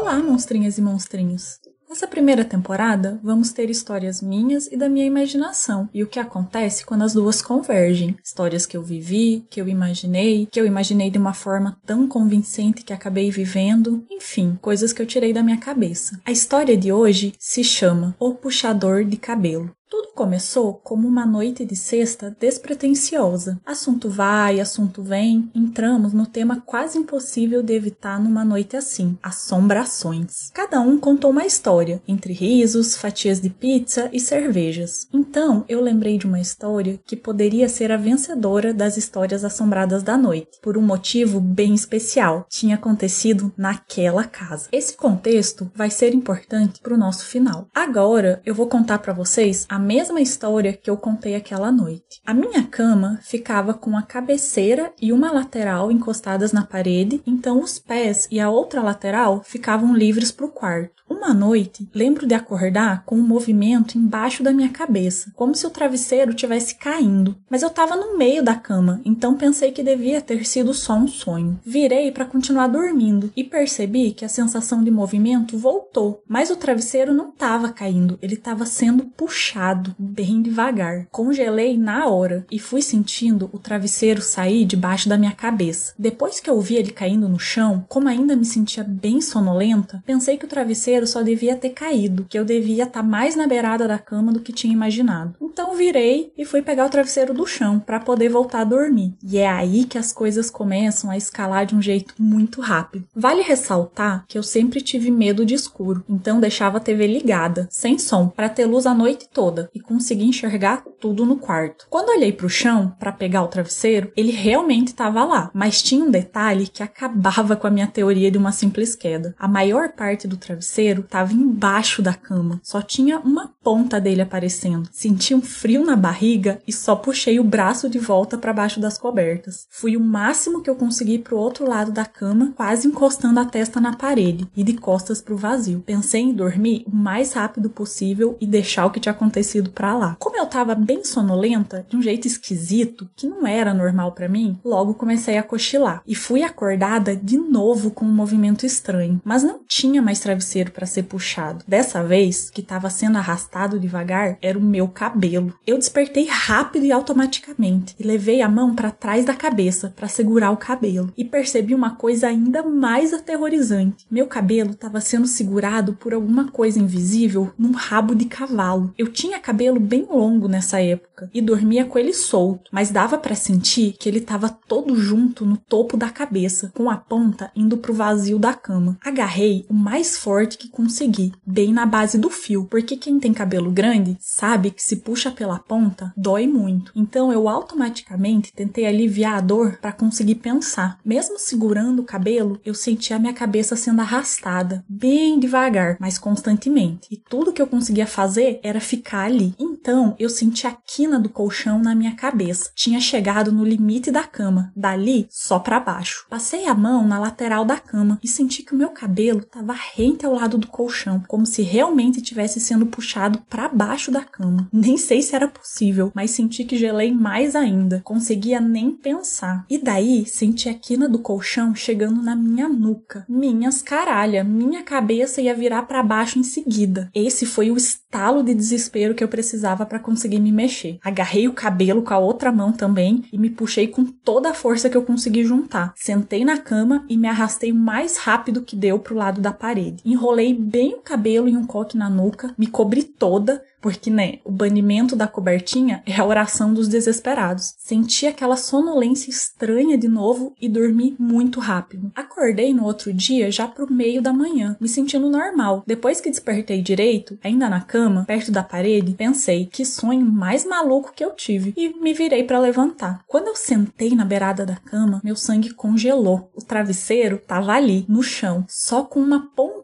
Olá, monstrinhas e monstrinhos! Nessa primeira temporada, vamos ter histórias minhas e da minha imaginação e o que acontece quando as duas convergem. Histórias que eu vivi, que eu imaginei de uma forma tão convincente que acabei vivendo, enfim, coisas que eu tirei da minha cabeça. A história de hoje se chama O Puxador de Cabelo. Tudo começou como uma noite de sexta despretensiosa. Assunto vai, assunto vem, entramos no tema quase impossível de evitar numa noite assim, assombrações. Cada um contou uma história, entre risos, fatias de pizza e cervejas. Então, eu lembrei de uma história que poderia ser a vencedora das histórias assombradas da noite, por um motivo bem especial. Tinha acontecido naquela casa. Esse contexto vai ser importante para o nosso final. Agora, eu vou contar para vocês a mesma história que eu contei aquela noite. A minha cama ficava com a cabeceira e uma lateral encostadas na parede, então os pés e a outra lateral ficavam livres para o quarto. Uma noite, lembro de acordar com um movimento embaixo da minha cabeça, como se o travesseiro tivesse caindo, mas eu estava no meio da cama, então pensei que devia ter sido só um sonho. Virei para continuar dormindo e percebi que a sensação de movimento voltou, mas o travesseiro não estava caindo, ele estava sendo puxado bem devagar. Congelei na hora e fui sentindo o travesseiro sair debaixo da minha cabeça. Depois que eu vi ele caindo no chão, como ainda me sentia bem sonolenta, pensei que o travesseiro só devia ter caído, que eu devia estar mais na beirada da cama do que tinha imaginado. Então virei e fui pegar o travesseiro do chão para poder voltar a dormir. E é aí que as coisas começam a escalar de um jeito muito rápido. Vale ressaltar que eu sempre tive medo de escuro, então deixava a TV ligada, sem som, para ter luz a noite toda e conseguir enxergar tudo no quarto. Quando olhei para o chão para pegar o travesseiro, ele realmente estava lá, mas tinha um detalhe que acabava com a minha teoria de uma simples queda. A maior parte do travesseiro estava embaixo da cama, só tinha uma ponta dele aparecendo. Senti um frio na barriga e só puxei o braço de volta para baixo das cobertas. Fui o máximo que eu consegui pro outro lado da cama, quase encostando a testa na parede e de costas pro vazio. Pensei em dormir o mais rápido possível e deixar o que tinha acontecido pra lá. Como eu tava bem sonolenta, de um jeito esquisito, que não era normal pra mim, logo comecei a cochilar. E fui acordada de novo com um movimento estranho, mas não tinha mais travesseiro pra ser puxado. Dessa vez, que tava sendo arrastado devagar, era o meu cabelo. Eu despertei rápido e automaticamente, e levei a mão pra trás da cabeça pra segurar o cabelo. E percebi uma coisa ainda mais aterrorizante. Meu cabelo tava sendo segurado por alguma coisa invisível num rabo de cavalo. Eu tinha cabelo bem longo nessa época e dormia com ele solto, mas dava pra sentir que ele tava todo junto no topo da cabeça, com a ponta indo pro vazio da cama. Agarrei o mais forte que consegui, bem na base do fio, porque quem tem cabelo grande sabe que se puxa pela ponta, dói muito. Então eu automaticamente tentei aliviar a dor pra conseguir pensar. Mesmo segurando o cabelo, eu sentia a minha cabeça sendo arrastada, bem devagar, mas constantemente. E tudo que eu conseguia fazer era ficar ali. Então, eu senti a quina do colchão na minha cabeça. Tinha chegado no limite da cama, dali só pra baixo. Passei a mão na lateral da cama e senti que o meu cabelo estava rente ao lado do colchão, como se realmente estivesse sendo puxado pra baixo da cama. Nem sei se era possível, mas senti que gelei mais ainda. Conseguia nem pensar. E daí, senti a quina do colchão chegando na minha nuca. Minhas caralha, minha cabeça ia virar pra baixo em seguida. Esse foi o estalo de desespero que eu precisava para conseguir me mexer. Agarrei o cabelo com a outra mão também e me puxei com toda a força que eu consegui juntar. Sentei na cama e me arrastei o mais rápido que deu pro lado da parede. Enrolei bem o cabelo em um coque na nuca, me cobri toda, porque, o banimento da cobertinha é a oração dos desesperados. Senti aquela sonolência estranha de novo e dormi muito rápido. Acordei no outro dia já pro meio da manhã, me sentindo normal. Depois que despertei direito, ainda na cama, perto da parede, pensei, que sonho mais maluco que eu tive, e me virei pra levantar. Quando eu sentei na beirada da cama, meu sangue congelou. O travesseiro tava ali, no chão, só com uma pontinha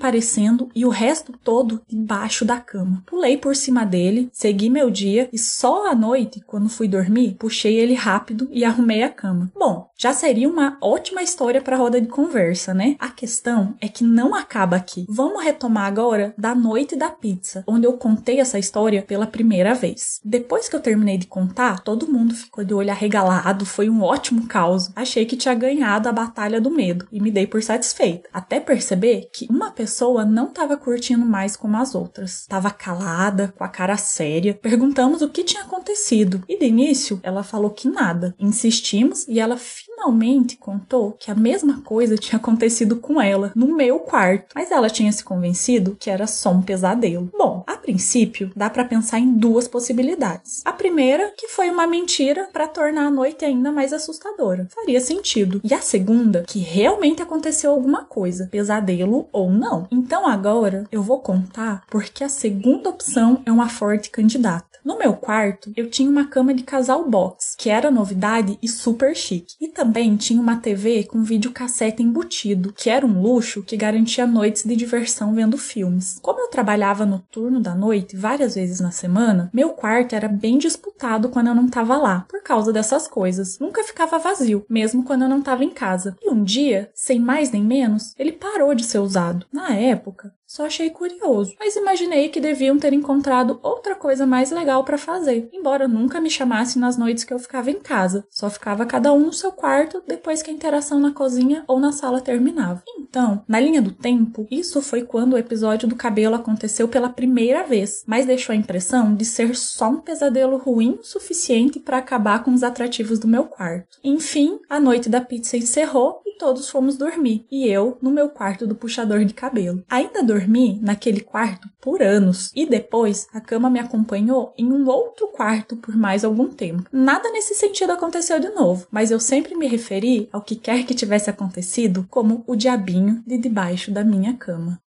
aparecendo e o resto todo debaixo da cama. Pulei por cima dele, segui meu dia e só à noite, quando fui dormir, puxei ele rápido e arrumei a cama. Bom, já seria uma ótima história para roda de conversa, né? A questão é que não acaba aqui. Vamos retomar agora da noite da pizza, onde eu contei essa história pela primeira vez. Depois que eu terminei de contar, todo mundo ficou de olho arregalado, foi um ótimo caos. Achei que tinha ganhado a batalha do medo e me dei por satisfeita. Até perceber que uma pessoa não estava curtindo mais como as outras. Estava calada, com a cara séria. Perguntamos o que tinha acontecido e de início ela falou que nada. Insistimos e ela finalmente contou que a mesma coisa tinha acontecido com ela, no meu quarto. Mas ela tinha se convencido que era só um pesadelo. Bom, a princípio, dá pra pensar em duas possibilidades. A primeira, que foi uma mentira pra tornar a noite ainda mais assustadora. Faria sentido. E a segunda, que realmente aconteceu alguma coisa, pesadelo ou não. Então agora, eu vou contar porque a segunda opção é uma forte candidata. No meu quarto, eu tinha uma cama de casal box, que era novidade e super chique. E também tinha uma TV com videocassete embutido, que era um luxo que garantia noites de diversão vendo filmes. Como eu trabalhava no turno da noite várias vezes na semana, meu quarto era bem disputado quando eu não estava lá, por causa dessas coisas. Nunca ficava vazio, mesmo quando eu não estava em casa. E um dia, sem mais nem menos, ele parou de ser usado. Na época, só achei curioso, mas imaginei que deviam ter encontrado outra coisa mais legal para fazer, embora nunca me chamasse nas noites que eu ficava em casa. Só ficava cada um no seu quarto depois que a interação na cozinha ou na sala terminava. Então, na linha do tempo, isso foi quando o episódio do cabelo aconteceu pela primeira vez, mas deixou a impressão de ser só um pesadelo ruim o suficiente para acabar com os atrativos do meu quarto. Enfim, a noite da pizza encerrou e todos fomos dormir, e eu no meu quarto do puxador de cabelo. Ainda dormi naquele quarto por anos, e depois a cama me acompanhou em um outro quarto por mais algum tempo. Nada nesse sentido aconteceu de novo, mas eu sempre me referi ao que quer que tivesse acontecido como o diabinho de debaixo da minha cama.